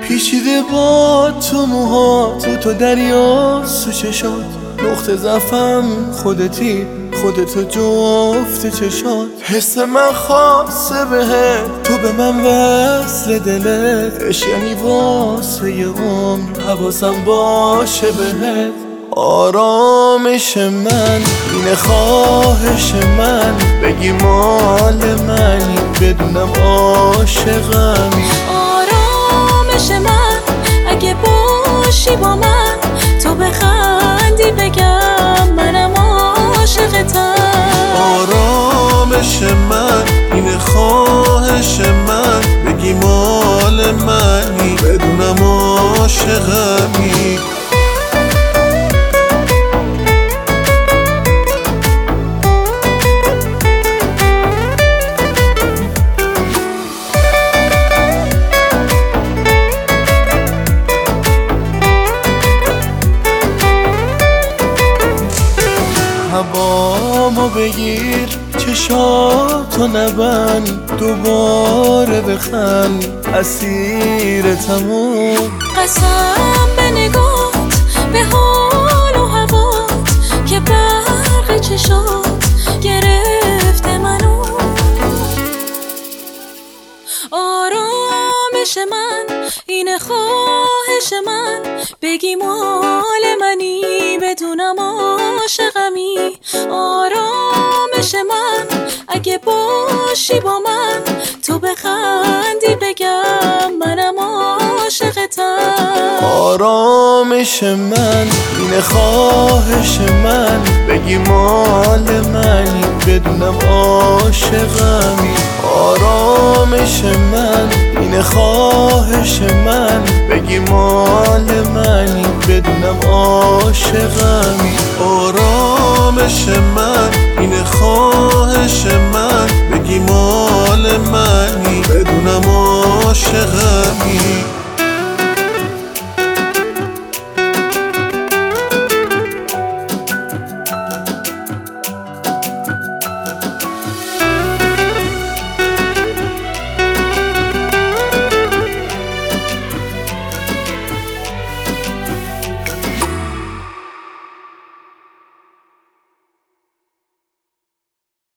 پیچیده با تو موها تو دریا سو چشات، نقطه ضعفم خودتی، خودتو جفت چشات. حس من خاصه بهت، تو به من وصل دلت، عشق یعنی واسه یه عمر حواسم باشه بهت. آرامش من اینه، خواهش من بگی مال منی، بدونم عاشقمی. آرامش من اگه باشی با من، تو بخندی بگم منم عاشقتم. آرامش من اینه، خواهش من بگی مال منی، بدونم عاشقمی. هوامو بگیر، چشاتو نبند، دوباره بخند، اسیرتمون. قسم به نگات، به حال و هوات، که برق چشات گرفته منو. آرامش من اینه، خواهش من بگی مال منی، بدونم عاشقمی. آرامش من اگه باشی با من، تو بخندی بگم منم عاشقتم. آرامش من اینه، خواهش من بگی مال منی، بدونم عاشقمی. آرامش من اینه، خواهش من بگی مال منی، بدونم عاشقمی. آرامش من اینه، خواهش من بگی مال منی، بدونم عاشقمی.